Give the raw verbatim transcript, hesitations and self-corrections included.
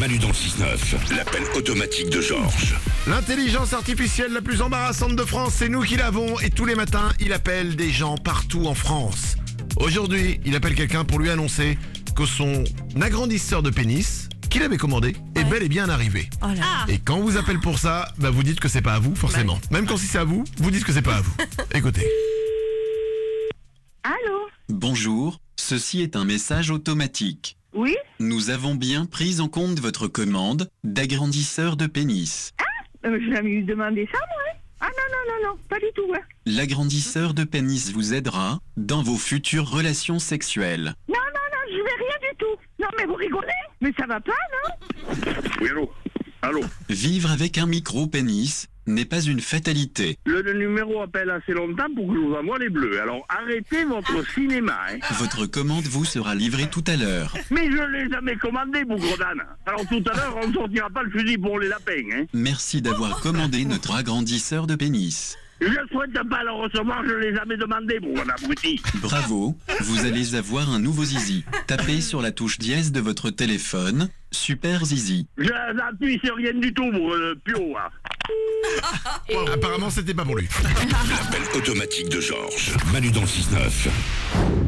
Manu dans le six neuf, l'appel automatique de Georges. L'intelligence artificielle la plus embarrassante de France, c'est nous qui l'avons. Et tous les matins, il appelle des gens partout en France. Aujourd'hui, il appelle quelqu'un pour lui annoncer que son agrandisseur de pénis, qu'il avait commandé, est bel et bien arrivé. Oh là. Ah. Et quand on vous appelle pour ça, bah vous dites que c'est pas à vous, forcément. Ouais. Même quand si c'est à vous, vous dites que c'est pas à vous. Écoutez. Allô? Bonjour, ceci est un message automatique. Oui? Nous avons bien pris en compte votre commande d'agrandisseur de pénis. euh, Je jamais eu demandé ça, moi. Hein? Ah non, non, non, non, pas du tout. Hein. L'agrandisseur de pénis vous aidera dans vos futures relations sexuelles. Non, non, non, je vais rien du tout. Non, mais vous rigolez? Mais ça va pas, non? Oui, allô? Allô? Vivre avec un micro-pénis n'est pas une fatalité. Le, le numéro appelle assez longtemps pour que je vous envoie les bleus. Alors arrêtez votre cinéma. Hein. Votre commande vous sera livrée tout à l'heure. Mais je l'ai jamais commandé, bougre d'âne. Alors tout à l'heure, on ne sortira pas le fusil pour les lapins. Hein. Merci d'avoir commandé notre agrandisseur de pénis. Je souhaite pas le recevoir, je l'ai jamais demandé, bougre d'abruti. Bravo, vous allez avoir un nouveau zizi. Tapez sur la touche dièse de votre téléphone. Super zizi. Je n'appuie sur rien du tout, bougre de pio. Hein. Bon, apparemment, c'était pas pour lui. L'appel automatique de Georges. Manu dans le six neuf.